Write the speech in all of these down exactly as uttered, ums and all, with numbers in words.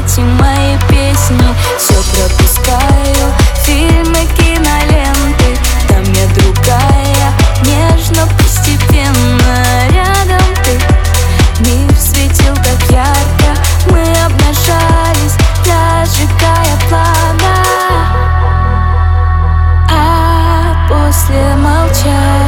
эти мои песни. Все пропускаю, фильмы, киноленты, там я другая, нежно, постепенно рядом ты. Мир светил так ярко, мы обнажались, зажигая пламя, а после молчать.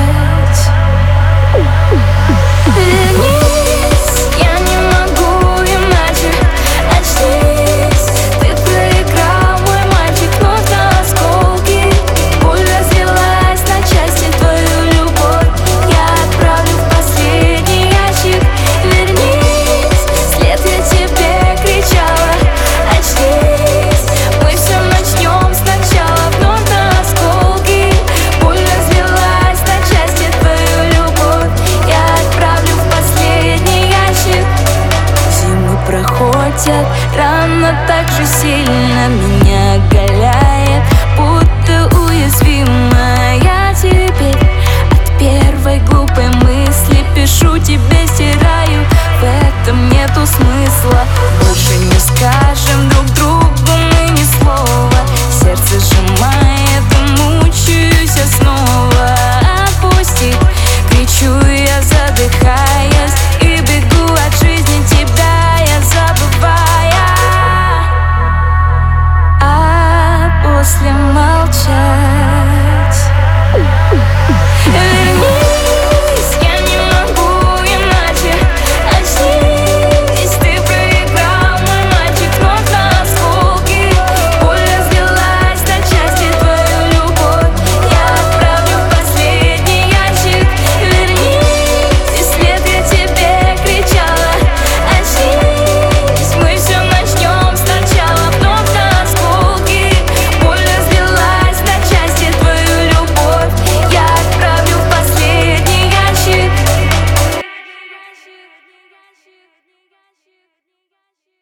Вернись, я не могу иначе. Очнись, ты проиграл, мой мальчик, вновь на осколки. Боль разлилась на части, твою любовь я отправлю в последний ящик. Вернись, вслед я тебе кричала. Очнись, мы все начнем сначала, вновь на осколки. Боль разлилась на части, твою любовь я отправлю в последний ящик. Зимы проходят рано, так же сильно меня оголяет, будто уязвима я теперь. От первой глупой мысли пишу тебе, стираю, в этом нету смысла. Больше не